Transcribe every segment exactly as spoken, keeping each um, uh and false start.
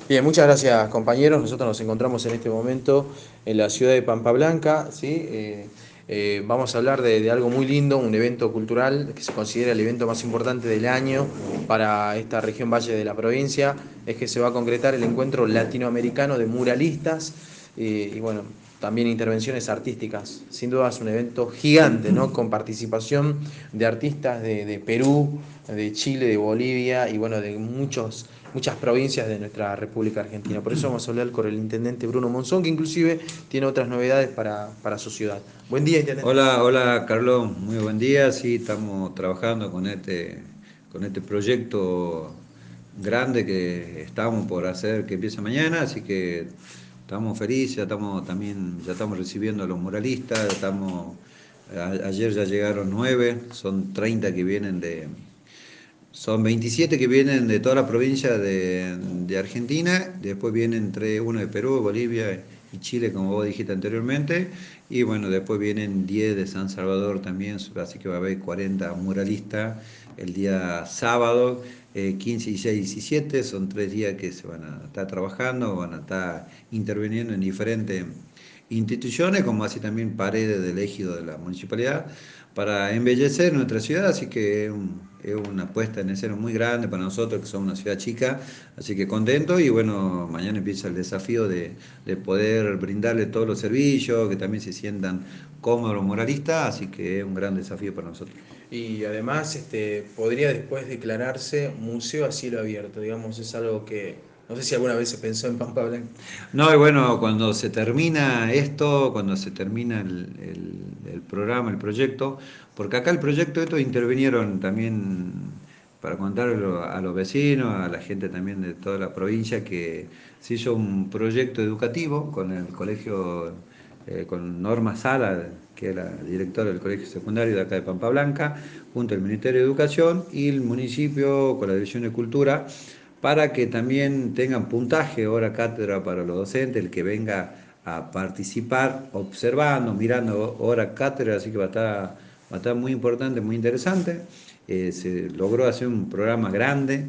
Bien, muchas gracias compañeros. Nosotros nos encontramos en este momento en la ciudad de Pampa Blanca, ¿sí? Eh, eh, vamos a hablar de, de algo muy lindo, un evento cultural que se considera el evento más importante del año para esta región valle de la provincia. Es que se va a concretar el encuentro latinoamericano de muralistas eh, y bueno, también intervenciones artísticas. Sin duda es un evento gigante, ¿no? Con participación de artistas de, de Perú, de Chile, de Bolivia y bueno, de muchos muchas provincias de nuestra República Argentina. Por eso vamos a hablar con el intendente Bruno Monzón, que inclusive tiene otras novedades para, para su ciudad. Buen día, intendente. Hola, hola Carlos, muy buen día. Sí, estamos trabajando con este, con este proyecto grande que estamos por hacer, que empieza mañana, así que estamos felices, ya estamos también, ya estamos recibiendo a los muralistas, estamos, a- ayer ya llegaron nueve, son treinta que vienen de, son veintisiete que vienen de toda la provincia de, de Argentina, después vienen tres, uno de Perú, Bolivia y Chile, como vos dijiste anteriormente, y bueno, después vienen diez de San Salvador también, así que va a haber cuarenta muralistas el día sábado, eh, quince, dieciséis, diecisiete, son tres días que se van a estar trabajando, van a estar interviniendo en diferentes instituciones, como así también paredes del ejido de la municipalidad, para embellecer nuestra ciudad, así que es, un- es una puesta en escena muy grande para nosotros, que somos una ciudad chica, así que contento y bueno, mañana empieza el desafío de, de poder brindarle todos los servicios, que también se sientan cómodos los moralistas, así que es un gran desafío para nosotros. Y además este, podría después declararse museo a cielo abierto, digamos, es algo que no sé si alguna vez se pensó en Pampa Blanca. No, y bueno, cuando se termina esto, cuando se termina el, el- el programa, el proyecto, porque acá el proyecto esto intervinieron también para contarlo a los vecinos, a la gente también de toda la provincia, que se hizo un proyecto educativo con el colegio, eh, con Norma Sala, que era directora del colegio secundario de acá de Pampa Blanca, junto al Ministerio de Educación y el municipio con la Dirección de Cultura para que también tengan puntaje, hora cátedra para los docentes, el que venga a participar observando, mirando hora cátedra, así que va a estar, va a estar muy importante, muy interesante. Eh, se logró hacer un programa grande.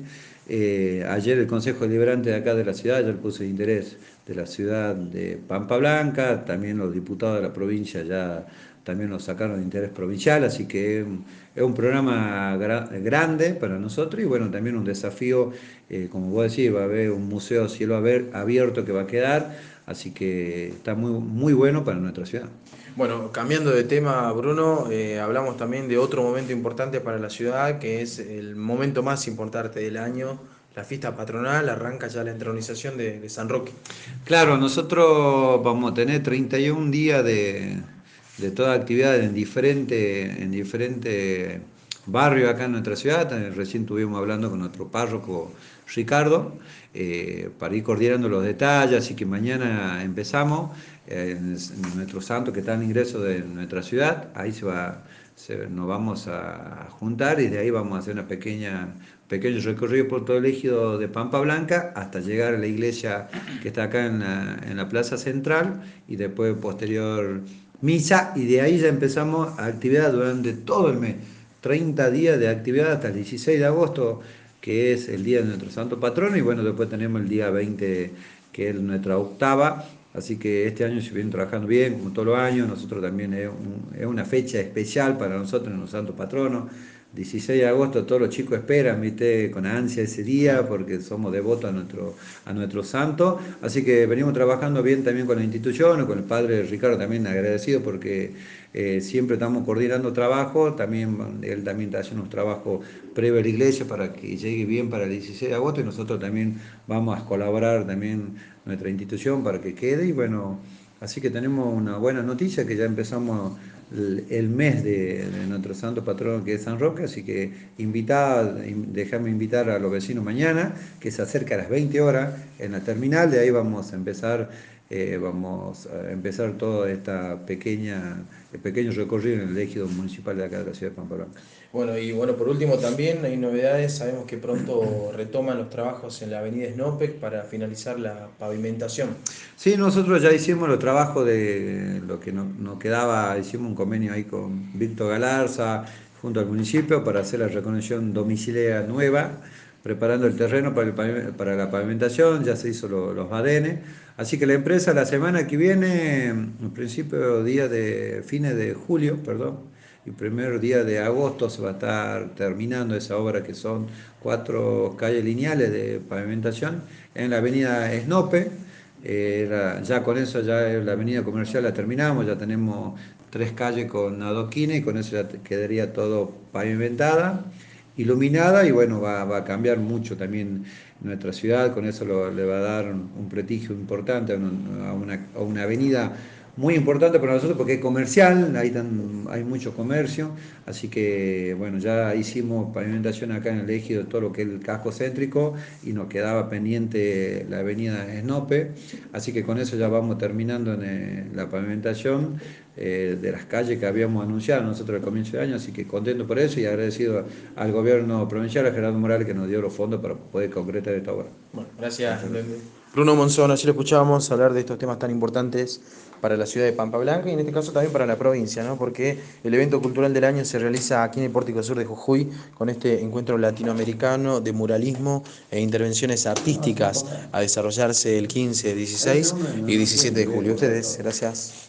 Eh, ayer el Consejo Deliberante de acá de la ciudad ya le puso el interés de la ciudad de Pampa Blanca, también los diputados de la provincia ya también nos sacaron de interés provincial, así que es un, es un programa gra- grande para nosotros y bueno, también un desafío, eh, como vos decís, va a haber un museo a cielo aber- abierto que va a quedar, así que está muy, muy bueno para nuestra ciudad. Bueno, cambiando de tema, Bruno, eh, hablamos también de otro momento importante para la ciudad, que es el momento más importante del año, la fiesta patronal, arranca ya la entronización de, de San Roque. Claro, nosotros vamos a tener treinta y un días de, de toda actividad en diferentes en diferente barrios acá en nuestra ciudad. Eh, Recién estuvimos hablando con nuestro párroco Ricardo eh, para ir coordinando los detalles, así que mañana empezamos eh, en, en nuestro santo que está en ingreso de nuestra ciudad. Ahí se va, se- nos vamos a juntar y de ahí vamos a hacer una pequeña pequeño recorrido por todo el ejido de Pampa Blanca hasta llegar a la iglesia que está acá en la, en la plaza central y después posterior misa y de ahí ya empezamos actividad durante todo el mes, treinta días de actividad hasta el dieciséis de agosto, que es el día de nuestro santo patrono y bueno, después tenemos el día veinte que es nuestra octava. Así que este año se viene trabajando bien, como todos los años. Nosotros también es, un- es una fecha especial para nosotros en los santos patronos. dieciséis de agosto todos los chicos esperan, viste, con ansia ese día porque somos devotos a nuestro, a nuestro santo. Así que venimos trabajando bien también con la institución, con el padre Ricardo también agradecido porque eh, siempre estamos coordinando trabajo. También él también está haciendo unos trabajos previo a la iglesia para que llegue bien para el dieciséis de agosto y nosotros también vamos a colaborar también nuestra institución para que quede. Y bueno, así que tenemos una buena noticia que ya empezamos el, el mes de, de nuestro santo patrono que es San Roque, así que invitada, déjame invitar a los vecinos mañana, que se acerca a las veinte horas en la terminal, de ahí vamos a empezar, eh, vamos a empezar toda esta pequeña, el pequeño recorrido en el ejido municipal de acá de la ciudad de Pampa Blanca. Bueno, y bueno, por último también hay novedades, sabemos que pronto retoman los trabajos en la avenida Snopek para finalizar la pavimentación. Sí, nosotros ya hicimos los trabajos de lo que no- nos quedaba, hicimos un convenio ahí con Víctor Galarza, junto al municipio, para hacer la reconexión domiciliaria nueva preparando el terreno para, el pavi- para la pavimentación, ya se hizo lo- los badenes. Así que la empresa la semana que viene, en principio día de fines de julio, perdón, y primer día de agosto se va a estar terminando esa obra que son cuatro calles lineales de pavimentación en la avenida Esnope. Eh, la- ya con eso ya la avenida comercial la terminamos, ya tenemos tres calles con adoquines y con eso ya te- quedaría todo pavimentada, iluminada y bueno, va, va a cambiar mucho también nuestra ciudad, con eso lo- le va a dar un, un prestigio importante a una, a una- a una avenida muy importante para nosotros porque es comercial, hay, tan- hay mucho comercio, así que bueno, ya hicimos pavimentación acá en el ejido, todo lo que es el casco céntrico y nos quedaba pendiente la avenida Esnope, así que con eso ya vamos terminando en eh, la pavimentación eh, de las calles que habíamos anunciado nosotros al comienzo de año, así que contento por eso y agradecido al gobierno provincial, a Gerardo Morales, que nos dio los fondos para poder concretar esta obra. Bueno, gracias, Muchas gracias. Bruno Monzón. Así lo escuchábamos hablar de estos temas tan importantes para la ciudad de Pampa Blanca y en este caso también para la provincia, ¿no? Porque el evento cultural del año se realiza aquí en el Pórtico Sur de Jujuy con este encuentro latinoamericano de muralismo e intervenciones artísticas a desarrollarse el quince, dieciséis y diecisiete de julio. Ustedes, gracias.